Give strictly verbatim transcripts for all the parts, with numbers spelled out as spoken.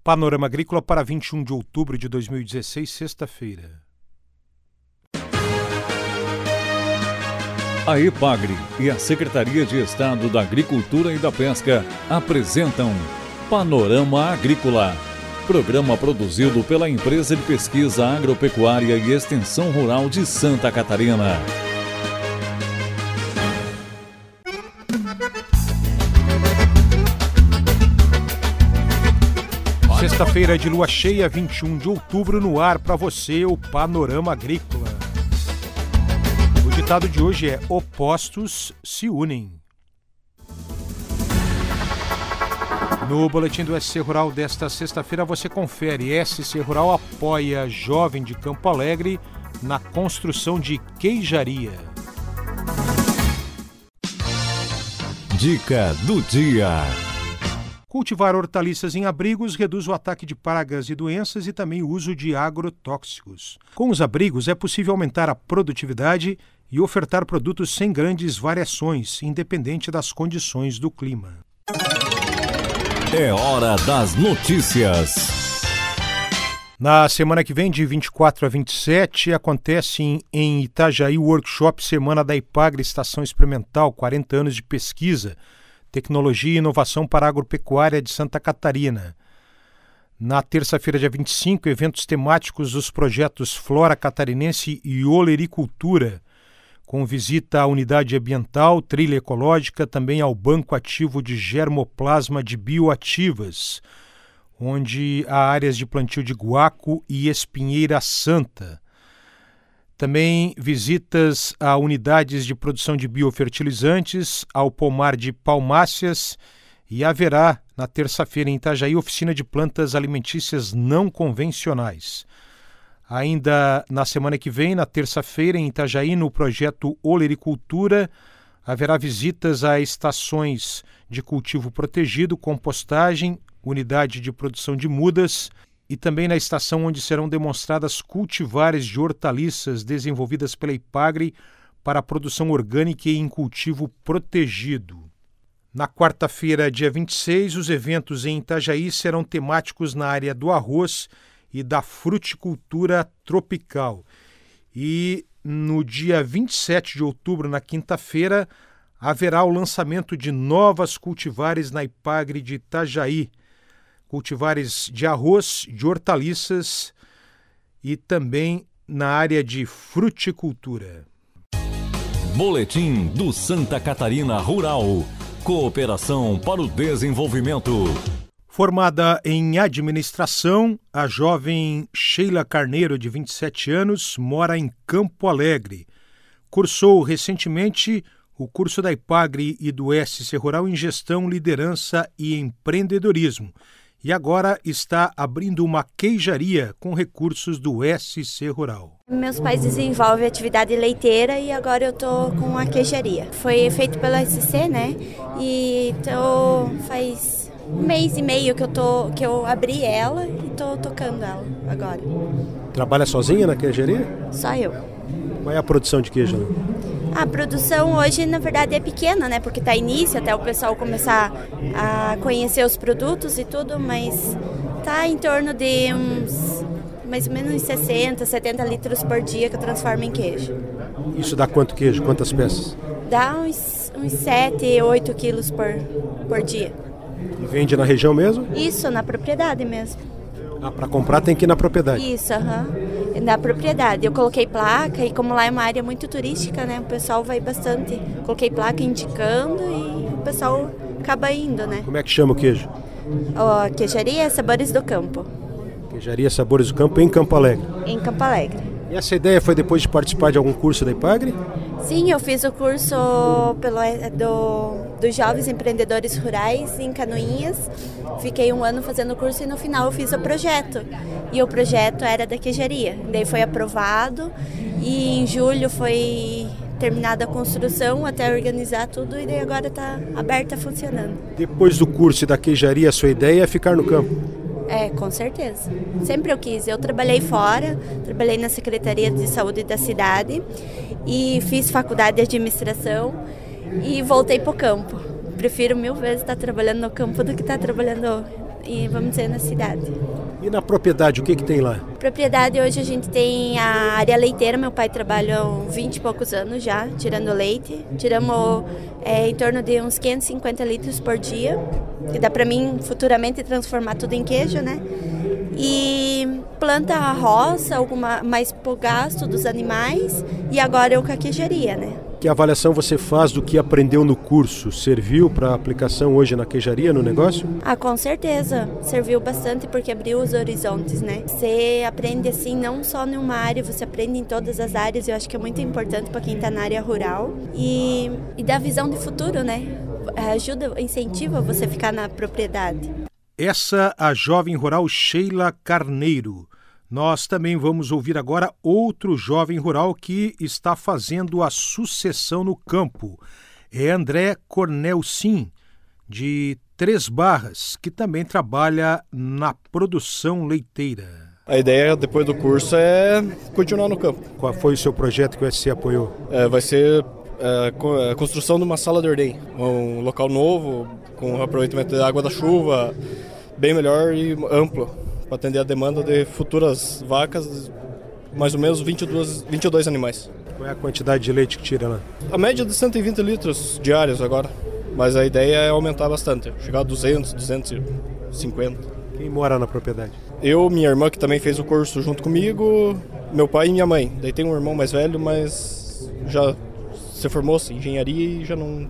Panorama Agrícola para vinte e um de outubro de dois mil e dezesseis, sexta-feira. A EPAGRE e a Secretaria de Estado da Agricultura e da Pesca apresentam Panorama Agrícola, programa produzido pela Empresa de Pesquisa Agropecuária e Extensão Rural de Santa Catarina. Sexta-feira de lua cheia, vinte e um de outubro, no ar para você o Panorama Agrícola. O ditado de hoje é: opostos se unem. No boletim do S C Rural desta sexta-feira você confere: S C Rural apoia jovem de Campo Alegre na construção de queijaria. Dica do dia. Cultivar hortaliças em abrigos reduz o ataque de pragas e doenças e também o uso de agrotóxicos. Com os abrigos é possível aumentar a produtividade e ofertar produtos sem grandes variações, independente das condições do clima. É hora das notícias. Na semana que vem, de vinte e quatro a vinte e sete, acontece em, em Itajaí o workshop Semana da EPAGRE Estação Experimental, quarenta anos de pesquisa, tecnologia e inovação para a agropecuária de Santa Catarina. Na terça-feira, dia vinte e cinco, eventos temáticos dos projetos Flora Catarinense e Olericultura, com visita à unidade ambiental, trilha ecológica, também ao Banco Ativo de Germoplasma de Bioativas, onde há áreas de plantio de guaco e espinheira santa. Também visitas a unidades de produção de biofertilizantes, ao pomar de Palmáceas, e haverá, na terça-feira, em Itajaí, oficina de plantas alimentícias não convencionais. Ainda na semana que vem, na terça-feira, em Itajaí, no projeto Olericultura, haverá visitas a estações de cultivo protegido, compostagem, unidade de produção de mudas e também na estação onde serão demonstradas cultivares de hortaliças desenvolvidas pela EPAGRE para a produção orgânica e em cultivo protegido. Na quarta-feira, dia vinte e seis, os eventos em Itajaí serão temáticos na área do arroz e da fruticultura tropical. E no dia vinte e sete de outubro, na quinta-feira, haverá o lançamento de novas cultivares na EPAGRE de Itajaí, cultivares de arroz, de hortaliças e também na área de fruticultura. Boletim do Santa Catarina Rural. Cooperação para o desenvolvimento. Formada em administração, a jovem Sheila Carneiro, de vinte e sete anos, mora em Campo Alegre. Cursou recentemente o curso da EPAGRE e do S C Rural em Gestão, Liderança e Empreendedorismo e agora está abrindo uma queijaria com recursos do S C Rural. Meus pais desenvolvem atividade leiteira e agora eu tô com a queijaria. Foi feito pela S C, né? E tô faz um mês e meio que eu, tô, que eu abri ela e tô tocando ela agora. Trabalha sozinha na queijaria? Só eu. Qual é a produção de queijo? Né? A produção hoje, na verdade, é pequena, né? Porque tá início, até o pessoal começar a conhecer os produtos e tudo, mas tá em torno de uns mais ou menos uns sessenta, setenta litros por dia que eu transformo em queijo. Isso dá quanto queijo? Quantas peças? Dá uns, uns sete, oito quilos por, por dia. E vende na região mesmo? Isso, na propriedade mesmo. Ah, para comprar tem que ir na propriedade? Isso, aham. Uhum. Na propriedade. Eu coloquei placa e como lá é uma área muito turística, né? O pessoal vai bastante. Coloquei placa indicando e o pessoal acaba indo, né? Como é que chama o queijo? Oh, queijaria Sabores do Campo. Queijaria Sabores do Campo em Campo Alegre? Em Campo Alegre. E essa ideia foi depois de participar de algum curso da EPAGRE? Sim, eu fiz o curso pelo, do, dos Jovens Empreendedores Rurais em Canoinhas. Fiquei um ano fazendo o curso e no final eu fiz o projeto. E o projeto era da queijaria. Daí foi aprovado e em julho foi terminada a construção até organizar tudo e daí agora está aberta, funcionando. Depois do curso e da queijaria, a sua ideia é ficar no campo? É, com certeza. Sempre eu quis. Eu trabalhei fora, trabalhei na Secretaria de Saúde da cidade e fiz faculdade de administração e voltei para o campo. Prefiro mil vezes estar trabalhando no campo do que estar trabalhando e vamos dizer, na cidade. E na propriedade, o que que tem lá? Propriedade, hoje a gente tem a área leiteira. Meu pai trabalha há vinte e poucos anos já, tirando leite. Tiramos é, em torno de uns quinhentos e cinquenta litros por dia, que dá para mim futuramente transformar tudo em queijo, né? E planta a roça, alguma, mais pro gasto dos animais, e agora eu com a queijaria, né? Que avaliação você faz do que aprendeu no curso? Serviu para aplicação hoje na queijaria, no negócio? Ah, com certeza. Serviu bastante porque abriu os horizontes, né? Você aprende assim, não só numa área, você aprende em todas as áreas. Eu acho que é muito importante para quem está na área rural. E, e dá visão de futuro, né? Ajuda, incentiva você a ficar na propriedade. Essa a jovem rural Sheila Carneiro. Nós também vamos ouvir agora outro jovem rural que está fazendo a sucessão no campo. É André Cornelcin, de Três Barras, que também trabalha na produção leiteira. A ideia depois do curso é continuar no campo. Qual foi o seu projeto que o S C apoiou? É, vai ser é, a construção de uma sala de ordenha, um local novo, com aproveitamento da água da chuva, bem melhor e amplo, para atender a demanda de futuras vacas, mais ou menos vinte e dois, vinte e dois animais. Qual é a quantidade de leite que tira lá? A média de cento e vinte litros diários agora, mas a ideia é aumentar bastante, chegar a duzentos, duzentos e cinquenta. Quem mora na propriedade? Eu, minha irmã, que também fez o curso junto comigo, meu pai e minha mãe. Daí tem um irmão mais velho, mas já se formou-se em engenharia e já não,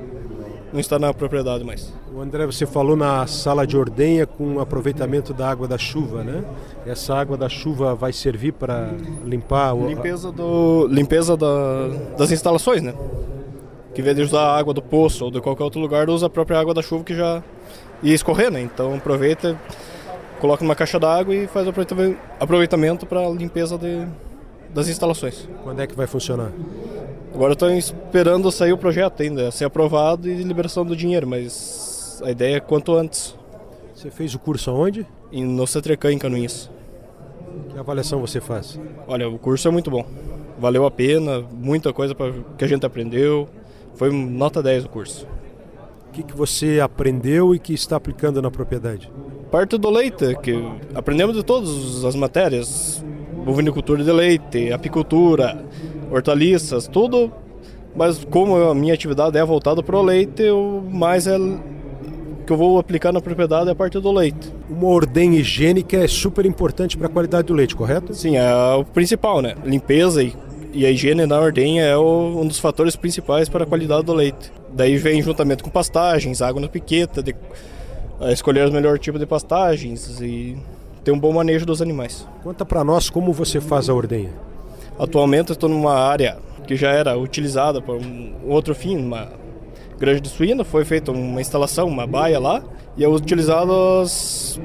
não está na propriedade mais. O André, você falou na sala de ordenha com aproveitamento da água da chuva, né? Essa água da chuva vai servir para limpar... O... Limpeza, do, limpeza da, das instalações, né? Que em vez de usar a água do poço ou de qualquer outro lugar, usa a própria água da chuva que já ia escorrer, né? Então aproveita, coloca numa caixa d'água e faz aproveitamento para a limpeza de, das instalações. Quando é que vai funcionar? Agora estou esperando sair o projeto ainda, ser aprovado e liberação do dinheiro, mas... A ideia é quanto antes. Você fez o curso aonde? No Cetrecan, em Canoinhas. Que avaliação você faz? Olha, o curso é muito bom. Valeu a pena, muita coisa pra, que a gente aprendeu. Foi nota dez o curso. O que, que você aprendeu e que está aplicando na propriedade? Parte do leite, que aprendemos de todas as matérias. Bovinicultura de leite, apicultura, hortaliças, tudo. Mas como a minha atividade é voltada para o leite, o mais é... que eu vou aplicar na propriedade é a parte do leite. Uma ordenha higiênica é super importante para a qualidade do leite, correto? Sim, é o principal, né? Limpeza e, e a higiene na ordenha é o, um dos fatores principais para a qualidade do leite. Daí vem juntamente com pastagens, água na piqueta, de, a escolher o melhor tipo de pastagens e ter um bom manejo dos animais. Conta para nós como você faz a ordenha. Atualmente eu estou numa área que já era utilizada por um outro fim, uma granja de suíno, foi feita uma instalação, uma baia lá, e é utilizado as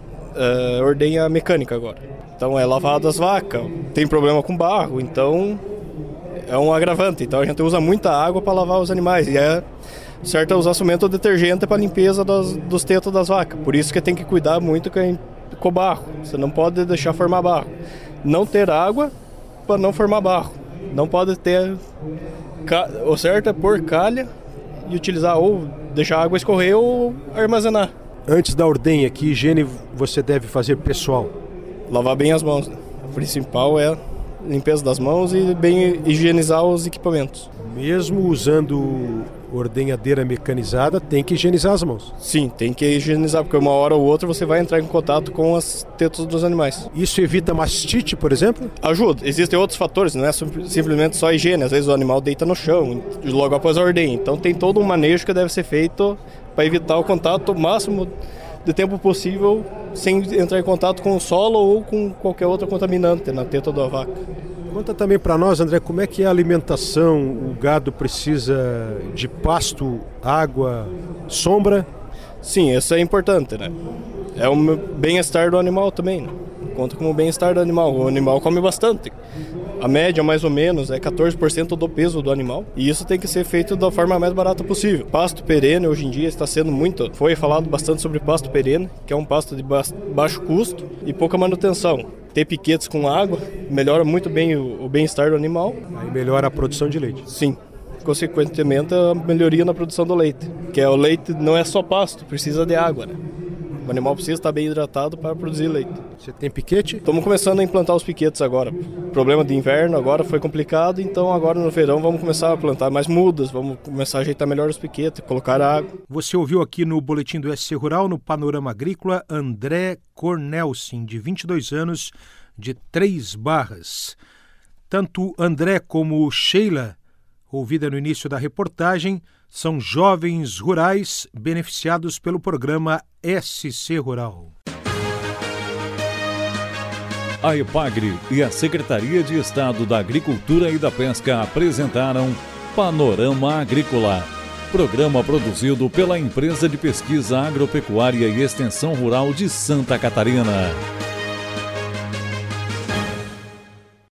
uh, ordenha mecânica agora. Então é lavado as vacas, tem problema com barro, então é um agravante. Então a gente usa muita água para lavar os animais, e é certo usar somente o detergente para limpeza dos, dos tetos das vacas. Por isso que tem que cuidar muito com, com o barro, você não pode deixar formar barro. Não ter água para não formar barro. Não pode ter... O certo é pôr calha e utilizar ou deixar a água escorrer ou armazenar. Antes da ordenha, que higiene você deve fazer pessoal? Lavar bem as mãos, né? O principal é a limpeza das mãos e bem higienizar os equipamentos. Mesmo usando ordenhadeira mecanizada, tem que higienizar as mãos? Sim, tem que higienizar, porque uma hora ou outra você vai entrar em contato com as tetas dos animais. Isso evita mastite, por exemplo? Ajuda. Existem outros fatores, não é simplesmente só a higiene. Às vezes o animal deita no chão, logo após a ordenha. Então tem todo um manejo que deve ser feito para evitar o contato o máximo de tempo possível sem entrar em contato com o solo ou com qualquer outro contaminante na teta da vaca. Conta também para nós, André, como é que é a alimentação? O gado precisa de pasto, água, sombra? Sim, isso é importante, né? É o bem-estar do animal também, né? Conta como o bem-estar do animal. O animal come bastante. A média, mais ou menos, é quatorze por cento do peso do animal. E isso tem que ser feito da forma mais barata possível. Pasto perene, hoje em dia, está sendo muito... Foi falado bastante sobre pasto perene, que é um pasto de baixo custo e pouca manutenção. Ter piquetes com água melhora muito bem o, o bem-estar do animal. Aí melhora a produção de leite. Sim. Consequentemente, a melhoria na produção do leite. Que é o leite não é só pasto, precisa de água, né? O animal precisa estar bem hidratado para produzir leite. Você tem piquete? Estamos começando a implantar os piquetes agora. Problema de inverno agora foi complicado, então agora no verão vamos começar a plantar mais mudas, vamos começar a ajeitar melhor os piquetes, colocar água. Você ouviu aqui no Boletim do S C Rural, no Panorama Agrícola, André Cornelsen, de vinte e dois anos, de Três Barras. Tanto André como Sheila, ouvida no início da reportagem, são jovens rurais beneficiados pelo programa S C Rural. A EPAGRE e a Secretaria de Estado da Agricultura e da Pesca apresentaram Panorama Agrícola, programa produzido pela Empresa de Pesquisa Agropecuária e Extensão Rural de Santa Catarina.